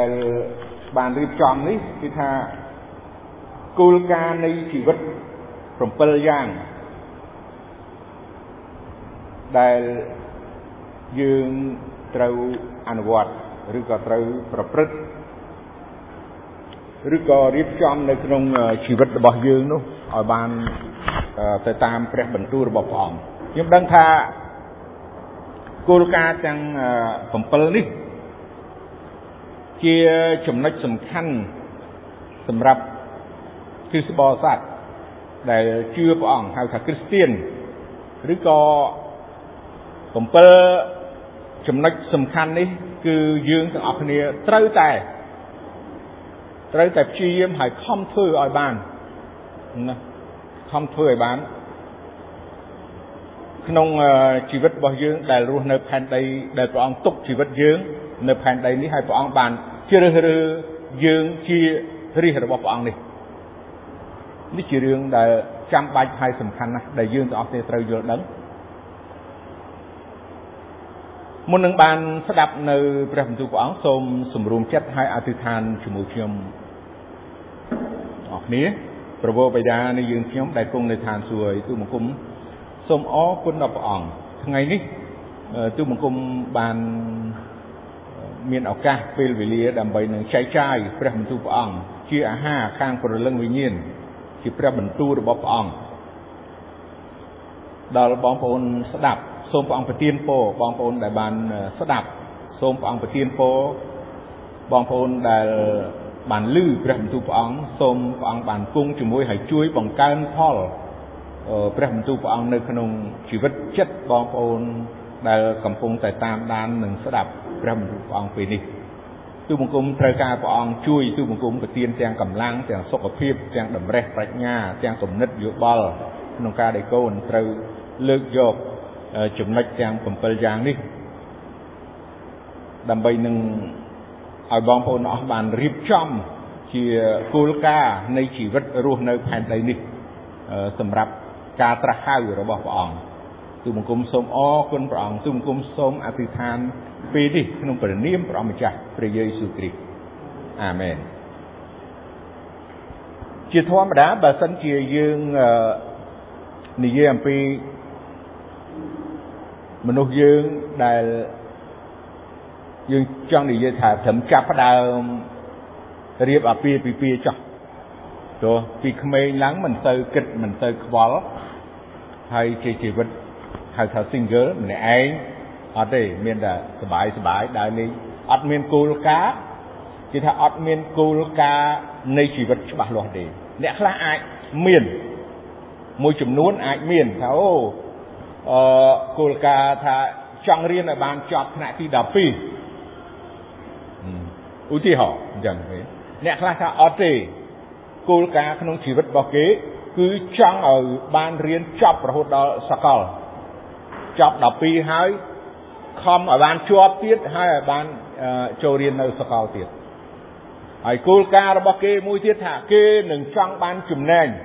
bàn riêng tròn đấy thì tha cú ca này chỉ vật from pel giang đại dương trâu ăn vặtឬក៏ត្រូវប្រព្រឹត្តឬក៏រៀបចំនៅក្នុងជីវិតរបស់យើងនោះឲ្យបានទៅតាមព្រះបន្ទូលរបស់ព្រះអង្គខ្ញុំដឹងថាគោលការណ៍ទាំង7នេះជាចំណុចសំខាន់សម្រាប់គ្រិស្តបរិស័ទដែលជឿព្រះអង្គហៅថាគ្រីស្ទានឬក៏7ចំណុចសំខាន់នេះគឺយើងទាំងអស់គ្នាត្រូវតែព្យាយាមឲ្យខំធ្វើឲ្យបានណាខំធ្វើឲ្យបានក្នុងជីវិតរបស់យើងដែលរស់នៅផែនដីដែលព្រះអង្គទុកជីវិតយើងនៅផែនដីនេះហើយព្រះអង្គបានជ្រើសរើសយើងជារាជរបស់ព្រះអង្គនេះជារឿងដែលចាំបាច់ហើយសំខាន់ណាស់ដែលយើងទាំងអស់គ្នាត្រូវយល់ដឹងមុននឹងបានស្ដាប់នៅព្រះបន្ទូលព្រះអង្គសូមសម្រួមចិត្តឲ្យអធិដ្ឋានជាមួយខ្ញុំអរគ្នាព្រះវរបិតានៃយើងខ្ញុំដែលគង់នៅឋានសួគ៌ទូបង្គំសូមអរគុណដល់ព្រះអង្គថ្ងៃនេះទូបង្គំបានមានឱកាសពេលវេលាដើម្បីនឹងចែកចាយព្រះបន្ទូលព្រះអង្គជាអាហារខាងព្រលឹងវិញ្ញាណជាព្រះបន្ទូលរបស់ព្រះអង្គដល់បងប្អូនស្ដាប់សូមព្រះអង្គប្រទានពរបងប្អូនដែលបានស្ដាប់សូមព្រះអង្គប្រទានពរបងប្អូនដែលបានឮព្រះបន្ទូលព្រះអង្គសូមព្រះអង្គបានគង់ជាមួយហើយជួយបង្កើនផលព្រះបន្ទូលព្រះអង្គនៅក្នុងជីវិតចិត្តបងប្អូនដែលកំពុងតែតាមដាននិងស្ដាប់ព្រះបន្ទូលព្រះអង្គពេលនេះទូបង្គំត្រូវការព្រះអង្គជួយទូបង្គំប្រទានទាំងកម្លាំងទាំងសុខភាពទាំងតម្រេះប្រាជ្ញាទាំងគំនិតយោបល់ក្នុងការដែលកូនត្រូវលើកយកចំណុចទាំង7យ៉ាងនេះដើម្បីនឹងឲ្យបងប្អូនអស់បានរៀបចំជាគោលការណ៍នៃជីវិតរស់នៅផែនដីនេះសម្រាប់ការត្រាស់ហៅរបស់ព្រះអង្គទូបង្គំសូមអរគុណព្រះអង្គទូបង្គំសូមអធិដ្ឋានពេលនេះក្នុងព្រះនាមព្រះម្ចាស់ព្រះយេស៊ូវគ្រីស្ទអាមែនជាធម្មតាបើសិនជាយើងនិយាយអំពីមនុស្សយើងដែលយើងចង់និយាយថាត្រឹមចាប់ផ្ដើមរៀបអាពាហ៍ពិពាហ៍ចោះទោះពីក្មេងឡើងមិនទៅគិតមិនទៅខ្វល់ហើយជាជីវិតហៅថា single ម្នាក់ឯងអត់ទេមានតែសบายដើរលេងអត់មានគោលការណ៍គេថាអត់មានគោលការណ៍នៃជីវិតច្បាស់លាស់ទេអ្នកខ្លះអាចមានមួយចំនួនអាចមានថាគោលការណ៍ថាចង់រៀនឲ្យបានចប់ថ្នាក់ទី12ឧទាហរណ៍អញ្ចឹងអ្នកខ្លះថាអត់ទេគោលការណ៍ក្នុងជីវិតរបស់គេគឺចង់ឲ្យបានរៀនចប់រហូតដល់សាកលចប់12ហើយខំឲ្យបានជាប់ទៀតហើយឲ្យបានចូលរៀននៅសាកលទៀតហើយគោលការណ៍របស់គេមួយទៀតថាគេនឹងចង់បានចំណេញ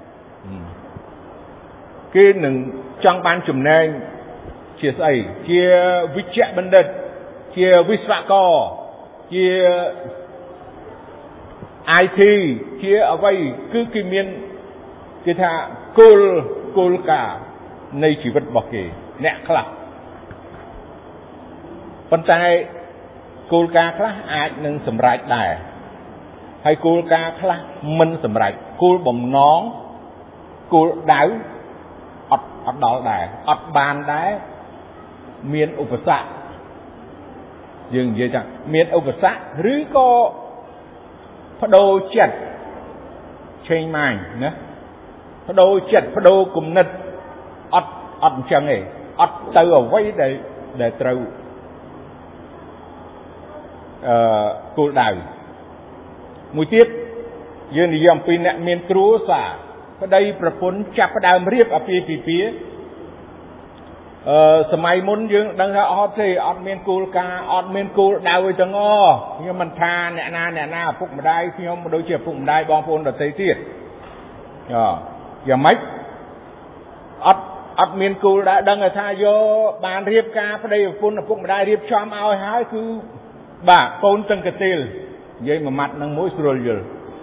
គេនឹងចង់បានចំណេញជាស្អីជាវិជ្ជបណ្ឌិតជាវិស្វករជា IT ជាអ្វីគឺគេមានគេថាគោលការណ៍នៃជីវិតរបស់គេអ្នកខ្លះប៉ុន្តែគោលការណ៍ខ្លះអាចនឹងសម្រេចដែរហើយគោលការណ៍ខ្លះមិនសម្រេចគោលបំណងគោលដៅអត់ដល់ដែរអត់បានដែរមានឧបសគ្គយើងនិយាយថាមានឧបសគ្គឬក៏បដូរចិត្ត change mind ណាបដូរចិត្តបដូរគំនិតអត់អញ្ចឹងទេអត់ទៅអ្វីដែលត្រូវគោលដៅមួយទៀតយើងនិយាយអំពីអ្នកមានគ្រួសារប្តីប្រពន្ធចាប់ផ្ដើមរៀបអាពាហ៍ពិពាហ៍សម័យមុនយើងដឹងថាអត់ទេអត់មានគោលការណ៍អត់មានគោលដៅអីទាំងអស់ខ្ញុំមិនថាអ្នកណាឪពុកម្ដាយខ្ញុំដូចជាឪពុកម្ដាយបងប្អូនដទៃទៀតយ៉ាងម៉េចអត់មានគោលដៅដឹងថាយកបានរៀបការប្តីប្រពន្ធឪពុកម្ដាយរៀបចំឲ្យហើយគឺបាទកូនទាំងកន្ទេល dây mà mặt năng mũi rồi rồi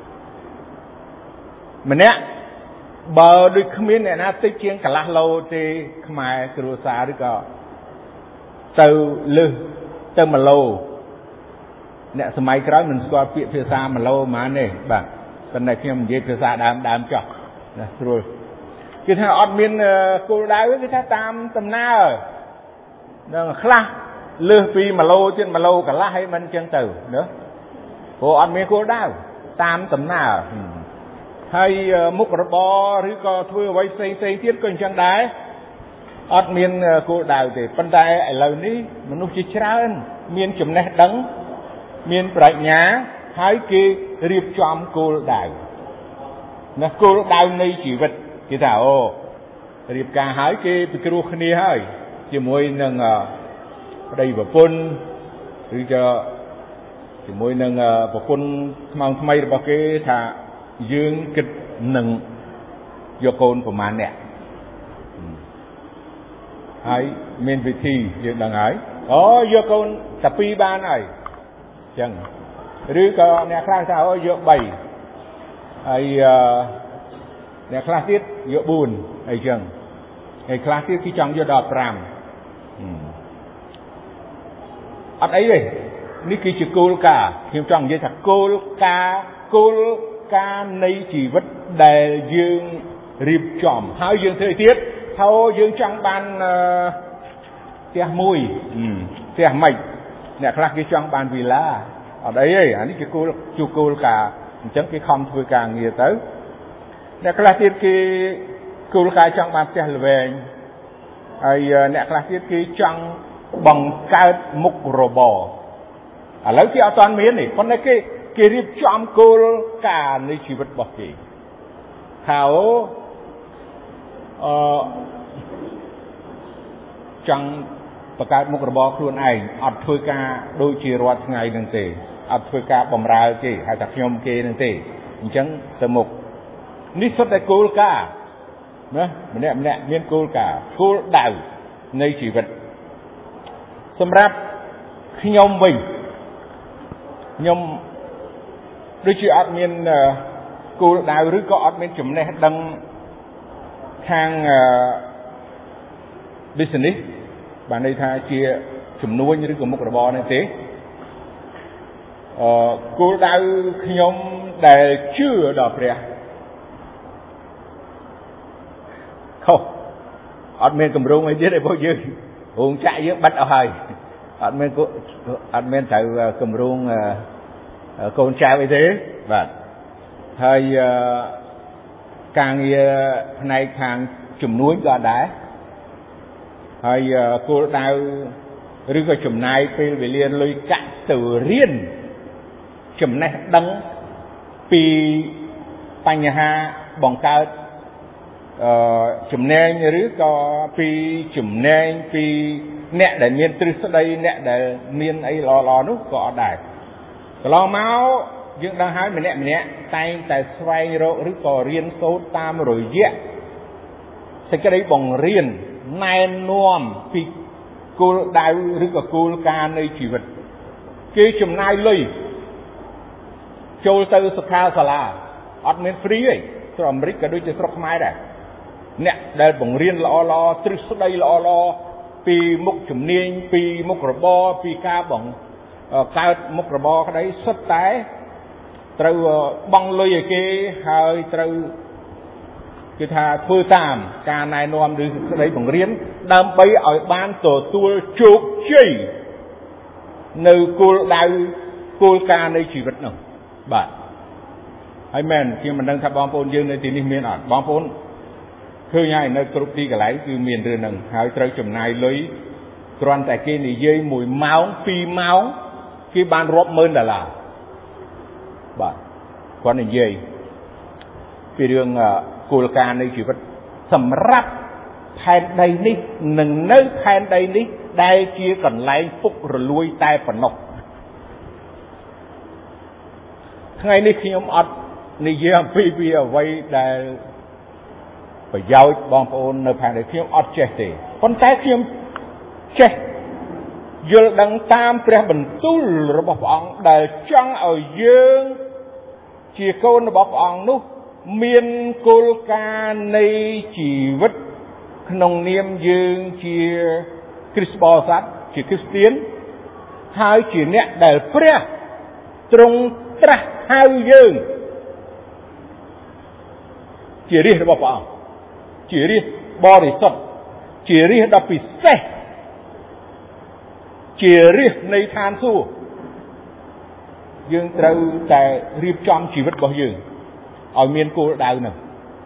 mình nè bờ đôi khmien này na tích chiên cả lá lâu thì mai kêu xa đi cả từ lư từ mà lâu nè sớm mai cái đó mình qua phía xa mà lâu mà nè bạn bên này khi mình dây phía xa đam cho nè rồi cái thằng ọt miên cô đái với cái thằng tam tầm na rồi đang khla lư pi mà lâu trên mà lâu cả lá hay mình chân từ nữa cô ọt miên cô đái tam tầm na hay múc bòឬក៏ធ្វើអ្វីផ្សេងទៀតក៏អញ្ចឹងដែរអត់មានគោលដៅទេប៉ុន្តែឥឡូវនេះមនុស្សជាច្រើនមានចំណេះដឹងមានប្រាជ្ញាហើយគេរៀបចំគោលដៅណាគោលដៅនៃជីវិតគេថាអូរៀបការហើយគេពិគ្រោះគ្នាហើយជាមួយនឹងប្តីប្រពន្ធឬក៏ជាមួយនឹងប្រពន្ធថ្មថ្មីរបស់គេថាយើងគិតនឹងយកកូនប្រមាណអ្នកហើយមានវិធីយើងដឹងហើយអូយកកូនតែ2បានហើយអញ្ចឹងឬក៏អ្នកខ្លះថាអូយក3ហើយអ្នកខ្លះទៀតយក4អីចឹងហើយខ្លះទៀតគេចង់យកដល់5អត់អីទេនេះគឺជាគោលការណ៍ខ្ញុំចង់និយាយថាគោលការណ៍នៃជីវិតដែលយើងរៀបចំហើយយើងធ្វើទៀតថាយើងចង់បានផ្ទះមួយផ្ទះម៉េចអ្នកខ្លះគេចង់បានវីឡាអត់អីទេអានេះជាគោលការណ៍អញ្ចឹងគេខំធ្វើការងារទៅអ្នកខ្លះទៀតគេគោលការណ៍ចង់បានផ្ទះល្វែងហើយអ្នកខ្លះទៀតគេចង់បង្កើតមុខរបរឥឡូវគេអត់ទាន់មានទេប៉ុន្តែគេរៀបចំគោលការណ៍នៃជីវិតរបស់គេថាចង់បង្កើតមុខរបរខ្លួនឯងអត់ធ្វើការដូចជារាល់ថ្ងៃហ្នឹងទេអត់ធ្វើការបម្រើគេហៅថាខ្ញុំគេហ្នឹងទេអញ្ចឹងទៅមុខនេះសុទ្ធតែគោលការណ៍ណាម្នាក់មានគោលការណ៍គោលដៅនៃជីវិតសម្រាប់ខ្ញុំវិញខ្ញុំដូចជាអត់មានគោលដៅឬក៏អត់មានចំណេះដឹងខាង business បានន័យថាជាជំនួញឬក៏មុខរបរនេះទេគោលដៅខ្ញុំដែលជឿដល់ព្រះខុសអត់មានកម្រងអីទៀតទេពួកយើងរោងចក្រយើងបិទអស់ហើយអត់មានត្រូវកម្រងកូនចៅអីទេបាទហើយការងារផ្នែកខាងជំនួយក៏ដែរហើយគោលដៅឬក៏ចំណាយពេលវេលាលុយកាក់ទៅរៀនចំណេះដឹងពីបញ្ហាបង្កើតចំណេញឬក៏ពីចំណេញពីអ្នកដែលមានទ្រឹស្ដីអ្នកដែលមានអីល្អៗនោះក៏អត់ដែរកន្លងមកយើងដឹងហើយម្នាក់តែងតែស្វែងរកឬក៏រៀនសូត្រតាមរយៈសេចក្តីបង្រៀនណែនាំពីគោលដៅឬក៏គោលការណ៍នៃជីវិតគេចំណាយលុយចូលទៅសិក្ខាសាលាអត់មានហ្វ្រីទេស្រុកអាមេរិកក៏ដូចជាស្រុកខ្មែរដែរអ្នកដែលបង្រៀនល្អទ្រឹស្ដីល្អពីមុខជំនាញពីមុខរបរពីការកើតមុខរបរក្តីសុទ្ធតែត្រូវបង់លុយឲ្យគេហើយត្រូវគឺថាធ្វើតាមការណែនាំឬសេចក្តីបង្រៀនដើម្បីឲ្យបានទទួលជោគជ័យនៅគោលដៅគោលការណ៍នៃជីវិតនោះបាទហើយមែនខ្ញុំមិនដឹងថាបងប្អូនយើងនៅទីនេះមានអត់បងប្អូនឃើញហើយនៅគ្រប់ទីកន្លែងគឺមានរឿងហ្នឹងហើយត្រូវចំណាយលុយគ្រាន់តែគេនិយាយ1ម៉ោង2ម៉ោងគេបានរាប់ម៉ឺនដុល្លារបាទគាត់និយាយពីរឿងគោលការណ៍នៃជីវិតសម្រាប់ផែនដីនេះនិងនៅផែនដីនេះដែលជាកន្លែងពុករលួយតែប៉ុណ្ណោះថ្ងៃនេះខ្ញុំអត់និយាយអំពីអ្វីដែលប្រយោជន៍បងប្អូននៅផែនដីខ្ញុំអត់ចេះទេប៉ុន្តែខ្ញុំចេះយល់ដឹងតាមព្រះបន្ទូលរបស់ព្រះអង្គដែលចង់ឲ្យយើងជាកូនរបស់ព្រះអង្គនោះមានគោលការណ៍នៃជីវិតក្នុងនាមយើងជាគ្រីស្ទបរិស័ទជាគ្រីស្ទៀនហើយជាអ្នកដែលព្រះទ្រង់ត្រាស់ហៅយើងជារាជរបស់ព្រះអង្គជារាជបរិសុទ្ធជារាជដ៏ពិសេសជារាជនៃឋានសួគ៌យើងត្រូវតែរៀបចំជីវិតរបស់យើងឲ្យមានគោលដៅហ្នឹង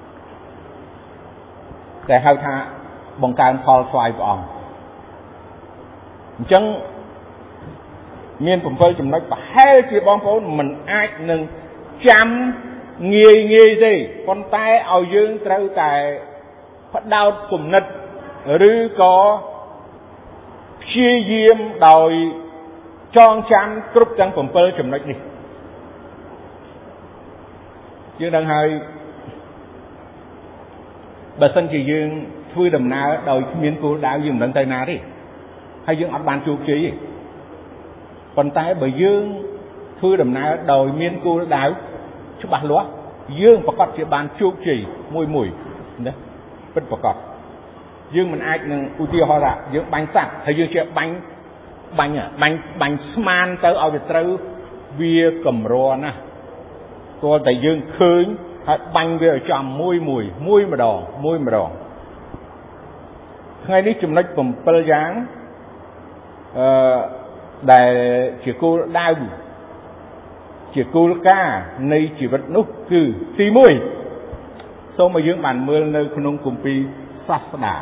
តែហៅថាបង្កើនផលស្វ័យព្រះអង្គអញ្ចឹងមាន7ចំណុចប្រហែលជាបងប្អូនមិនអាចនឹងចាំងាយទេប៉ុន្តែឲ្យយើងត្រូវតែផ្ដោតគំនិតឬក៏ព្យាយាមដោយចងចាំគ្រប់ទាំង7ចំណុចនេះយើងដឹងហើយបើសិនជាយើងធ្វើដំណើរដោយគ្មានគោលដៅយើងមិនដឹងទៅណាទេហើយយើងអត់បានជោគជ័យទេប៉ុន្តែបើយើងធ្វើដំណើរដោយមានគោលដៅច្បាស់លាស់យើងប្រកាសជាបានជោគជ័យមួយណាពិតប្រកបយើងមិនអាចនឹងឧទាហរណ៍ថាយើងបាញ់សត្វហើយយើងជាបាញ់ស្មានទៅឲ្យវាត្រូវវាកម្រណាស់ទាល់តែយើងឃើញហើយបាញ់វាឲ្យចំមួយម្ដងថ្ងៃនេះចំណុច7យ៉ាងដែលជាគោលដៅជាគោលការណ៍នៃជីវិតនោះគឺទី1សូមឲ្យយើងបានមើលនៅក្នុងគម្ពីរសាស្តា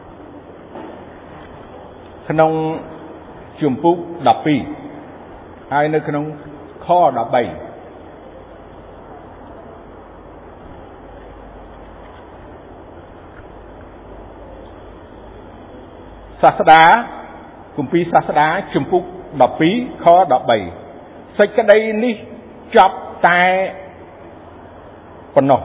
ក្នុងជំពូក12ហើយនៅក្នុងខ13សាស្តាគម្ពីរសាស្តាជំពូក12ខ13សេចក្តីនេះចប់តែប៉ុណ្ណេះ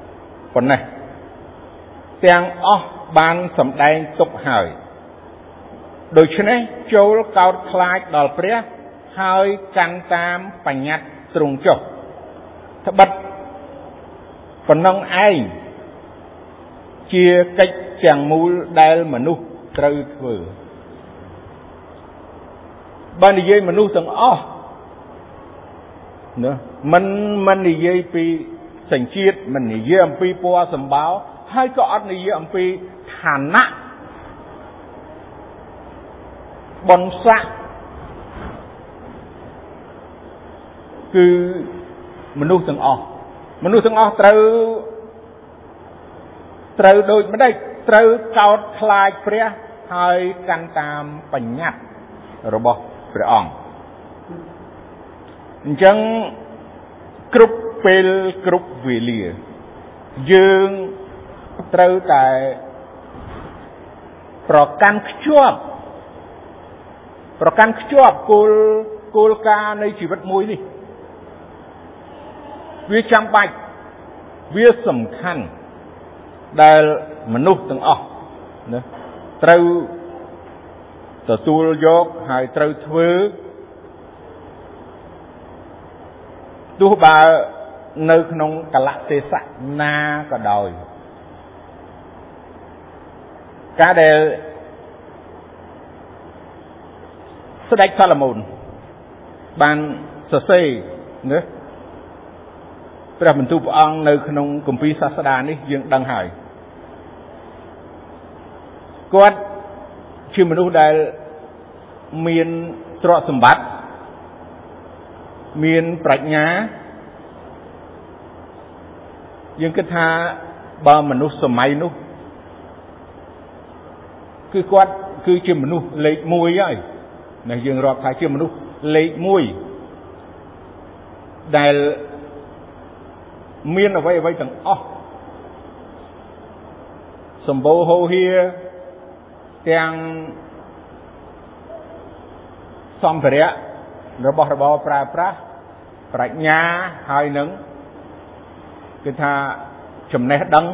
ទាំងអស់បានសម្ដែងទុកហើយដូច្នេះចូលកោតខ្លាចដល់ព្រះហើយកាន់តាមបញ្ញត្តិទ្រង់ចុះត្បិតប៉ុណ្ណឹងឯងជាកិច្ចទាំងមូលដែលមនុស្សត្រូវធ្វើបើនិយាយមនុស្សទាំងអស់ណាមិននិយាយពីសញ្ជាតិមិននិយាយអំពីពណ៌សម្បោរហើយក៏អត់និយាយអំពីឋានៈបុណ្យស័ក្តិគឺមនុស្សទាំងអស់ត្រូវដូចម្ដេចត្រូវកោតខ្លាចព្រះហើយកាន់តាមបញ្ញត្តិរបស់ព្រះអង្គអញ្ចឹងគ្រប់ពេលគ្រប់វេលាយើងត្រូវតែប្រកាន់ខ្ជាប់គោលការណ៍នៃជីវិតមួយនេះវាចាំបាច់វាសំខាន់ដែលមនុស្សទាំងអស់ណាត្រូវទទួលយកហើយត្រូវធ្វើទោះបើនៅក្នុងកលៈទេសៈណាក៏ដោយការដែលស្ដេចសាឡូមោនបានសរសេរណាព្រះបន្ទូលព្រះអង្គនៅក្នុងគម្ពីរសាស្តានេះយើងដឹងហើយគាត់ជាមនុស្សដែលមានទ្រព្យសម្បត្តិមានប្រាជ្ញាយើងគិតថាបើមនុស្សសម័យនោះគឺគាត់គឺជាមនុស្សលេខ1ហើយណាយើងរាប់ថាជាមនុស្សលេខ1ដែលមានអ្វីទាំងអស់សម្បូរហូរហៀទាំងសម្ភារៈរបស់របរប្រើប្រាស់ប្រាជ្ញាហើយនឹងគឺថាចំណេះដឹង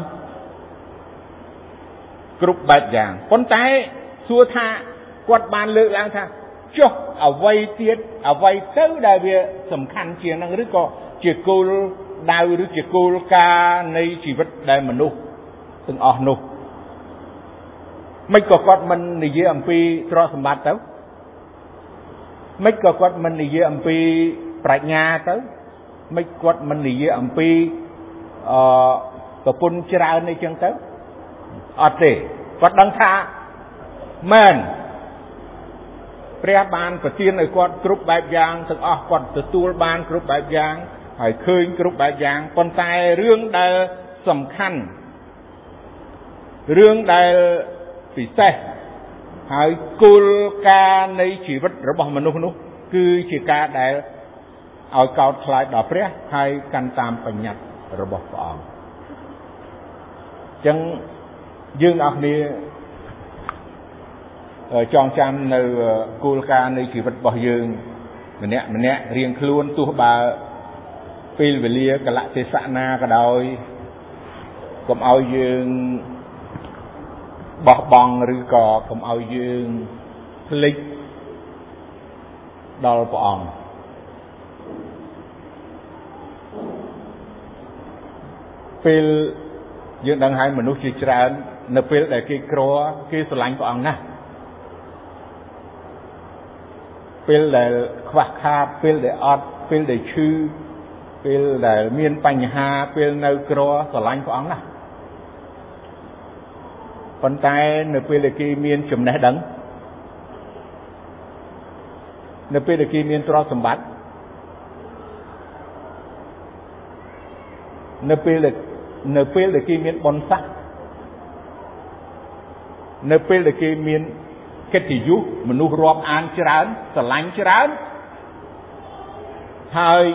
គ្រប់បែបយ៉ាងប៉ុន្តែសួរថាគាត់បានលើកឡើងថាចុះអ្វីទៀតអ្វីទៅដែលវាសំខាន់ជាងហ្នឹងឬក៏ជាគោលដៅឬជាគោលការណ៍នៃជីវិតដែលមនុស្សទាំងអស់នោះមិនក៏គាត់មិននិយាយអំពីទ្រព្យសម្បត្តិទៅមិនក៏គាត់មិននិយាយអំពីប្រាជ្ញាទៅមិនគាត់មិននិយាយអំពីប្រពន្ធច្រើនអីចឹងទៅអត់ទេគាត់ដឹងថាមែនព្រះបានប្រទានឲ្យគាត់គ្រប់បែបយ៉ាងទាំងអស់គាត់ទទួលបានគ្រប់បែបយ៉ាងហើយឃើញគ្រប់បែបយ៉ាងប៉ុន្តែរឿងដែលសំខាន់រឿងដែលពិសេសហើយគោលការណ៍នៃជីវិតរបស់មនុស្សនោះគឺជាការដែលឲ្យកោតខ្លាចដល់ព្រះហើយកាន់តាមបញ្ញត្តិរបស់ព្រះអង្គអញ្ចឹងយើងអស់គ្នាចងចាំនៅគោលការណ៍នៃជីវិតរបស់យើងម្នាក់រៀងខ្លួនទោះបើពេលវេលាកលៈទេសៈណាក៏ដោយកុំឲ្យយើងបោះបង់ឬក៏កុំឲ្យយើងភ្លេចដល់ព្រះអង្គពេលយើងដឹងហើយមនុស្សជាច្រើននៅពេលដែលគេក្រគេស្រឡាញ់ព្រះអង្គណាស់ពេលដែលខ្វះខាតពេលដែលអត់ពេលដែលឈឺពេលដែលមានបញ្ហាពេលនៅក្រស្រឡាញ់ព្រះអង្គណាស់ប៉ុន្តែនៅពេលដែលគេមានចំណេះដឹងនៅពេលដែលគេមានទ្រព្យសម្បត្តិនៅពេលដែលគេមានបុណ្យស័ក្តិនៅពេលដែលគេមានកិត្តិយសមនុស្សរាប់អានច្រើនស្រឡាញ់ច្រើនហើយ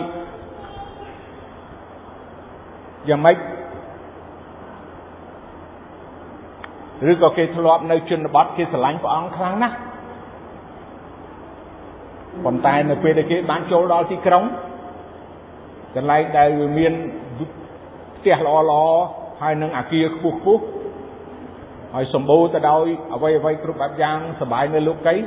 យ៉ាងម៉េចឬក៏គេធ្លាប់នៅជនបទគេស្រឡាញ់ព្រះអង្គខ្លាំងណាស់ប៉ុន្តែនៅពេលដែលគេបានចូលដល់ទីក្រុងកន្លែងដែលមានផ្ទះល្អហើយនឹងអគារខ្ពស់ហើយសម្បូរទៅដោយអ្វីគ្រប់បែបយ៉ាងសប្បាយនៅលោកី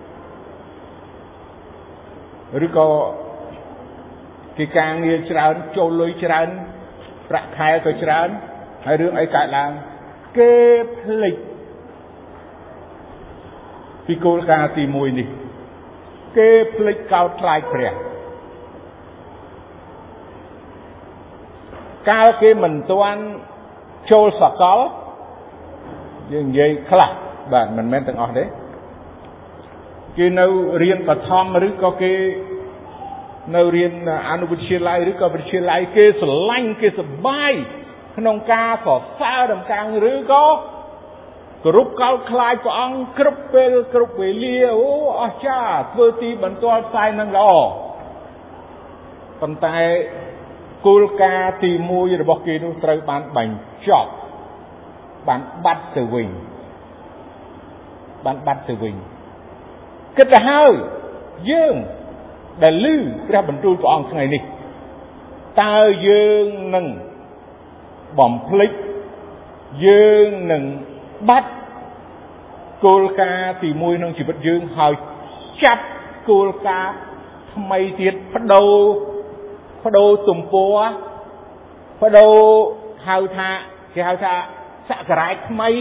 ឬក៏គេការងារច្រើនចូលលុយច្រើនប្រាក់ខែក៏ច្រើនហើយរឿងអីកើតឡើងគេភ្លេចពីគោលការណ៍ទី1នេះគេភ្លេចកោតខ្លាចព្រះកាលគេមិនទាន់ចូលសកលយើងនិយាយខ្លះបាទមិនមែនទាំងអស់ទេគេនៅរៀនបឋមឬក៏គេនៅរៀនអនុវិទ្យាល័យឬក៏វិទ្យាល័យគេស្រឡាញ់គេសប្បាយក្នុងការសរសើរដំកើងឬក៏គោរពកោតខ្លាចព្រះអង្គគ្រប់ពេលគ្រប់វេលាអូអស្ចារ្យធ្វើទីបន្ទាល់ផ្សាយនឹងល្អប៉ុន្តែគោលការណ៍ទី1របស់គេនោះត្រូវបានបញ្ចប់បានបាត់ទៅវិញគិតទៅហើយយើងដែលឮព្រះបន្ទូលព្រះអង្គថ្ងៃនេះតើយើងនឹងបំភ្លេចយើងនឹងបាត់គោលការណ៍ទី1ក្នុងជីវិតយើងហើយចាប់គោលការណ៍ថ្មីទៀតបដូរទំព័របដូរគេហៅថាសករាជថ្មី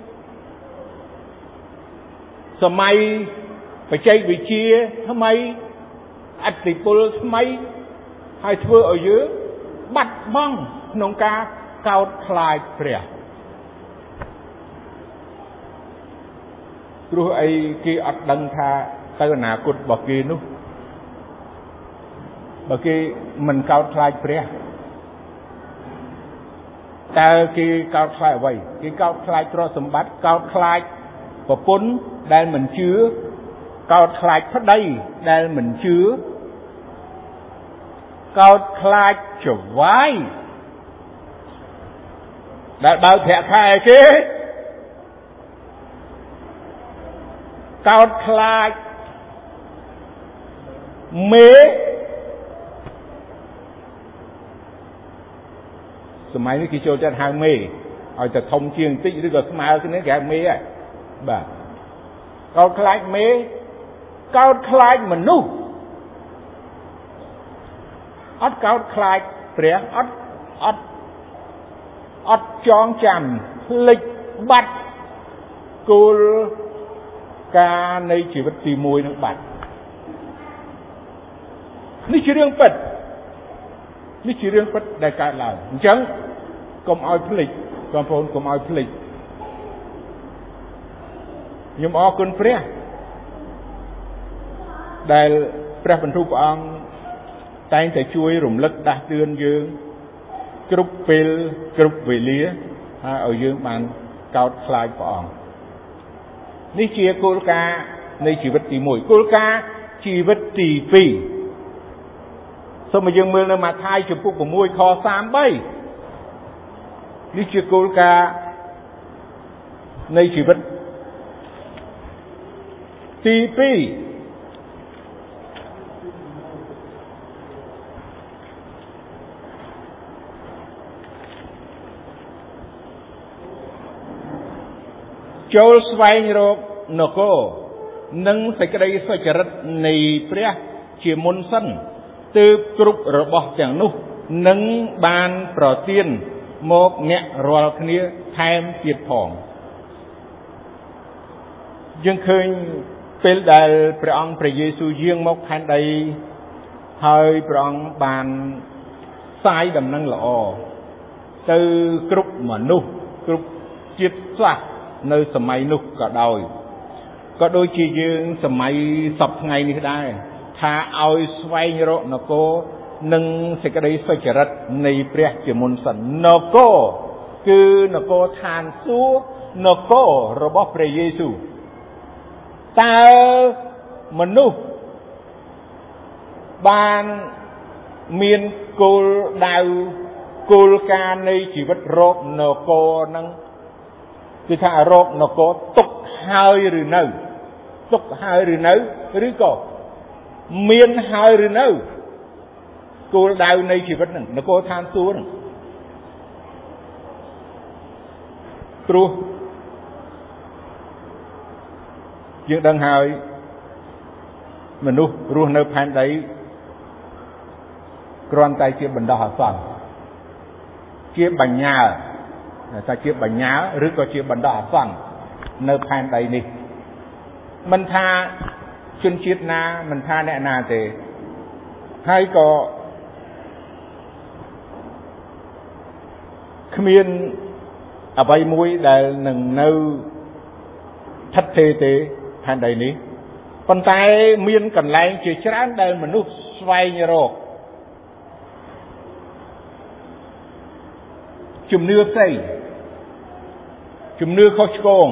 សម័យបច្ចេកវិទ្យាថ្មីអតិពលថ្មីហើយធ្វើឲ្យយើងបាត់បង់ក្នុងការកោតខ្លាចព្រះព្រោះអីគេអត់ដឹងថាទៅអនាគតរបស់គេនោះបើគេមិនកោតខ្លាចព្រះតើគេកោតខ្លាចអ្វីគេកោតខ្លាចទ្រព្យសម្បត្តិកោតខ្លាចប្រពន្ធដែលមិនជឿកោតខ្លាចប្តីដែលមិនជឿកោតខ្លាចចវាយដែលបើកប្រាក់ខែគេកោតខ្លាចមេសម័យនេះគេចូលចិត្តហៅមេឲ្យតែធំជាងបន្តិចឬក៏ស្មើគ្នាគេហៅមេហើយបាទកោតខ្លាចមេកកោតខ្លាចមនុស្សអត់កោតខ្លាចព្រះអត់ចងចាំភ្លេចបាត់គោលការណ៍នៃជីវិតទី1នឹងបាត់នេះជារឿងពិតដែលកើតឡើងអញ្ចឹងកុំឲ្យភ្លេចបងប្អូនកុំឲ្យភ្លេចខ្ញុំអរគុណព្រះដែលព្រះបន្ទូលព្រះអង្គតែងតែជួយរំលឹកដាស់តឿនយើងគ្រប់ពេលគ្រប់វេលាហើយឲ្យយើងបានកោតខ្លាចព្រះអង្គនេះជាគោលការណ៍នៃជីវិតទី1គោលការណ៍ជីវិតទី2សូមឲ្យយើងមើលនៅម៉ាថាយចំពុក6ខ33នេះជាគោលការណ៍នៃជីវិតទី2ចូលស្វែងរកនគរនិងសេចក្តីសុចរិតនៃព្រះជាមុនសិនទើបគ្រប់របស់ទាំងនោះនឹងបានប្រទានមកអ្នករាល់គ្នាថែមទៀតផងយើងឃើញពេលដែលព្រះអង្គព្រះយេស៊ូវយាងមកផែនដីហើយព្រះអង្គបានផ្សាយដំណឹងល្អទៅគ្រប់មនុស្សគ្រប់ជាតិសាសន៍នៅសម័យនោះក៏ដោយក៏ដូចជាយើងសម័យសពថ្ងៃនេះដែរថាឲ្យស្វែងរកនគរនិងសេចក្តីសុចរិតនៃព្រះជាមុនសិននគរគឺនគរឋានសួគ៌នគររបស់ព្រះយេស៊ូវតើមនុស្សបានមានគោលដៅគោលការណ៍នៃជីវិតរកនគរនឹងគឺថារកនគរទុកហើយឬនៅឬក៏មានហើយឬនៅគោលដៅនៃជីវិតនឹងនគរឋានសួគ៌នឹងព្រោះយើងដឹងហើយមនុស្សរស់នៅផែនដីគ្រាន់តែជាបណ្ដោះអាសន្នជាបញ្ញើតែជាបញ្ញើឬក៏ជាបណ្ដោះអាសន្ននៅផែនដីនេះមិនថាជនជាតិណាមិនថាអ្នកណាទេហើយក៏គ្មានអ្វីមួយដែលនឹងនៅថិតថេរទេផែនដីនេះប៉ុន្តែមានកន្លែងជាច្រើនដែលមនុស្សស្វែងរកជំនឿផ្សេងជំនឿខុសឆ្គង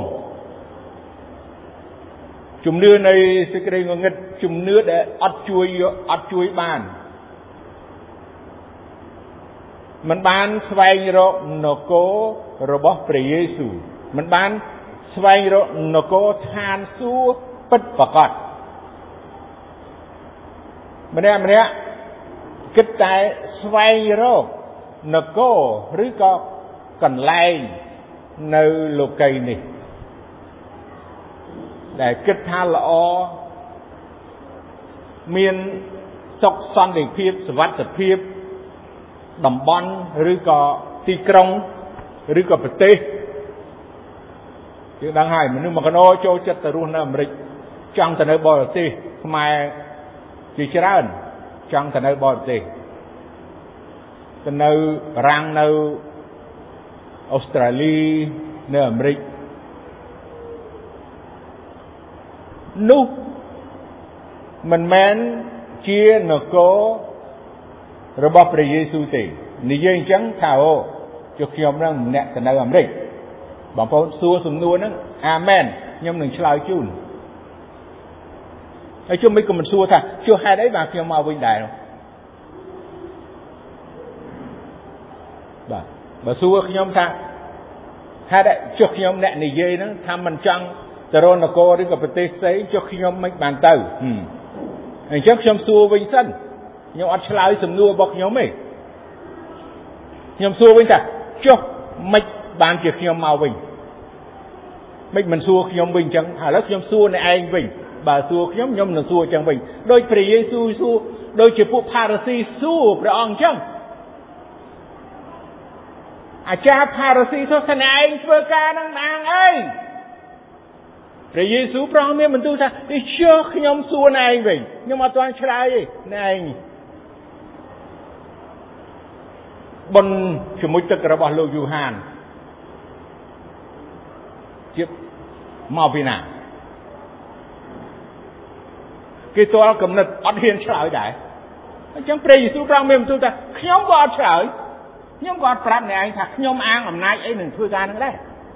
ជំនឿនៃសេចក្តីងងឹតជំនឿដែលអត់ជួយបានមិនបានស្វែងរកនគររបស់ព្រះយេស៊ូវមិនបានស្វែងរកនគរឋានសួគ៌ពិតប្រាកដម្នាក់គិតតែស្វែងរកនគរឬក៏កន្លែងនៅលោកីយ៍នេះដែលគិតថាល្អមានសុខសន្តិភាពសុវត្ថិភាពតំបន់ឬក៏ទីក្រុងឬក៏ប្រទេសយើងដឹងហើយមនុស្សមួយកណោចូលចិត្តទៅរស់នៅអាមេរិកចង់ទៅនៅបរទេសខ្មែរជាច្រើនចង់ទៅនៅបរទេសទៅនៅបារាំងនៅអូស្ត្រាលីនៅអាមេរិកនោះមិនមែនជានគររបស់ព្រះយេស៊ូវទេនិយាយអញ្ចឹងថាអូចុះខ្ញុំនឹងម្នាក់ទៅនៅអាមេរិកបងប្អូនសួរសំណួរហ្នឹងអាមែនខ្ញុំនឹងឆ្លើយជូនហើយជុំមិនក៏មិនសួរថាចុះហេតុអីបានខ្ញុំមកវិញដែរបាទបើសួរខ្ញុំថាហេតុអីចុះខ្ញុំអ្នកនិយាយហ្នឹងថាមិនចង់ទៅរកនគរឬក៏ប្រទេសផ្សេងចុះខ្ញុំមិនបានទៅអញ្ចឹងខ្ញុំសួរវិញសិនខ្ញុំអត់ឆ្លើយសំណួររបស់ខ្ញុំទេខ្ញុំសួរវិញថាចុះមិនបានជាខ្ញុំមកវិញមិនសួរខ្ញុំវិញអញ្ចឹងឥឡូវខ្ញុំសួរអ្នកឯងវិញ bà xua nhóm nhóm là xua chẳng bình đôiព្រះយេស៊ូវសួរដូចជាពួកផារ៉ាស៊ីសួរព្រះអង្គចឹងអាចារ្យផារ៉ាស៊ីសួរថាឯងធ្វើការនឹងណាងអីព្រះយេស៊ូវប្រងមានបន្ទូលថានេះជើខ្ញុំសួរណែឯងវិញខ្ញុំអត់ទាន់ឆ្លើយទេណែឯងបុណ្យជាមួយទឹករបស់លោកយូហានជាមកពីណាគេទាល់កំណត់អត់ហ៊ានឆ្លើយដែរអញ្ចឹងព្រះយេស៊ូវប្រងមានបន្ទូលថាខ្ញុំក៏អត់ឆ្លើយខ្ញុំក៏អត់ប្រាប់អ្នកឯងថាខ្ញុំអាងអំណាចអីនឹងធ្វើការនឹងដែរ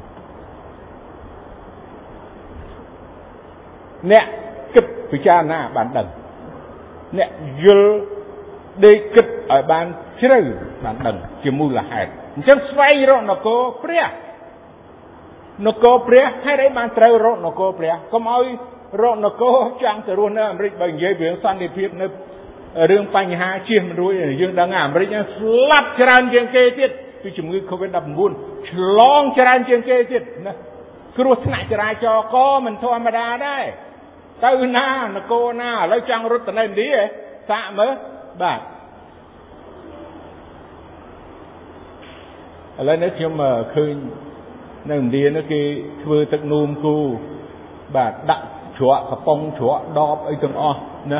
អ្នកគិតពិចារណាបានដឹងអ្នកយល់ដេកគិតឲ្យបានជ្រៅបានដឹងជាមូលហេតុអញ្ចឹងស្វែងរកនគរព្រះនគរព្រះហេតុអីបានត្រូវរកនគរព្រះកុំឲ្យរកនគរចង់ទៅរស់នៅអាមេរិកបើនិយាយពីសន្តិភាពនៅរឿងបញ្ហាជៀសមិនរួចយើងដឹងអាមេរិកស្លាប់ច្រើនជាងគេទៀតពីជំងឺ COVID-19 ឆ្លងច្រើនជាងគេទៀតណាគ្រោះថ្នាក់ចរាចរណ៍ក៏មិនធម្មតាដែរទៅណានគរណាឥឡូវចង់រត់ទៅនៅឥណ្ឌាសាកមើលបាទឥឡូវនេះខ្ញុំឃើញនៅឥណ្ឌានោះគេធ្វើទឹកនោមគូបាទដាក់ជ្រក់កំប៉ុងជ្រក់ដបអីទាំងអស់ណា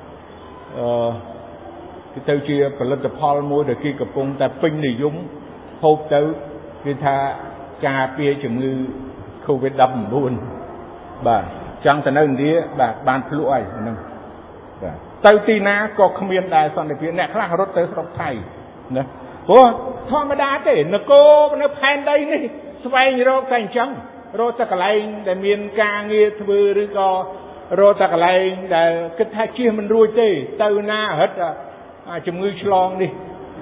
គេទៅជាផលិតផលមួយដែលគេកំពុងតែពេញនិយមហូបទៅគេថាការពារជំងឺ COVID-19 បាទចង់ទៅនៅឥណ្ឌាបាទបានភ្លក់ហើយហ្នឹងបាទទៅទីណាក៏គ្មានដែរសន្តិភាពអ្នកខ្លះរត់ទៅស្រុកថៃណាព្រោះធម្មតាទេនគរនៅផែនដីនេះស្វែងរកតែអញ្ចឹងរកតែកន្លែងដែលមានការងារធ្វើឬក៏រកតែកន្លែងដែលគិតថាជៀសមិនរួចទេទៅណាហិតជំងឺឆ្លងនេះ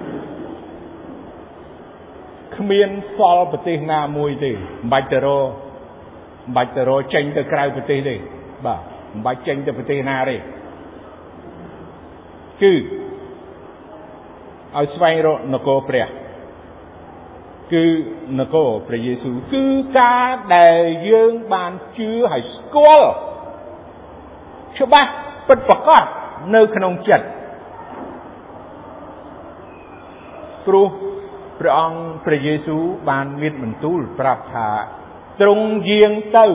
គ្មានសល់ប្រទេសណាមួយទេមិនបាច់ទៅរកចេញទៅក្រៅប្រទេសទេបាទមិនបាច់ចេញទៅប្រទេសណាទេគឺឲ្យស្វែងរកនគរព្រះគឺនគរព្រះយេស៊ូវគឺការដែលយើងបានជឿហើយស្គាល់ច្បាស់ពិតប្រាកដនៅក្នុងចិត្តព្រោះព្រះអង្គព្រះយេស៊ូវបានមានបន្ទូលប្រាប់ថាទ្រង់យាងទៅ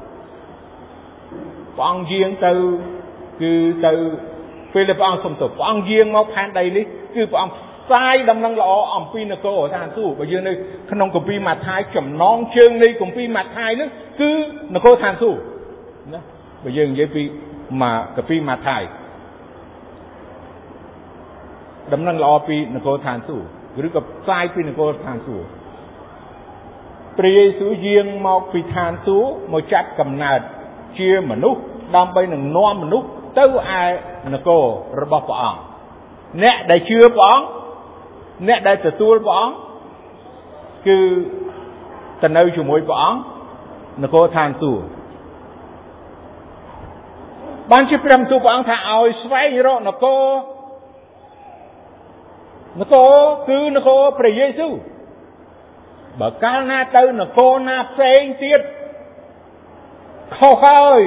ព្រះអង្គយាងទៅគឺទៅពេលដែលព្រះអង្គសុំទោសព្រះអង្គយាងមកផែនដីនេះគឺព្រះអង្គផ្សាយដំណឹងល្អអំពីនគរឋានសួគ៌បើយើងនៅក្នុងគម្ពីរម៉ាថាយចំណងជើងនៃគម្ពីរម៉ាថាយនោះគឺនគរឋានសួគ៌ណាបើយើងនិយាយពីគម្ពីរម៉ាថាយដំណឹងល្អពីនគរឋានសួគ៌ឬក៏ផ្សាយពីនគរឋានសួគ៌ព្រះយេស៊ូវយាងមកពីឋានសួគ៌មកចាត់កំណើតជាមនុស្សដើម្បីនឹងនាំមនុស្សទៅឯនគររបស់ព្រះអង្គអ្នកដែលជឿព្រះអង្គអ្នកដែលទទួលព្រះអង្គគឺទៅនៅជាមួយព្រះអង្គនគរឋានសួគ៌បានជាព្រះបន្ទូលព្រះអង្គថាឲ្យស្វែងរកនគរគឺនគរព្រះយេស៊ូវបើកាលណាទៅនគរណាផ្សេងទៀតខុសហើយ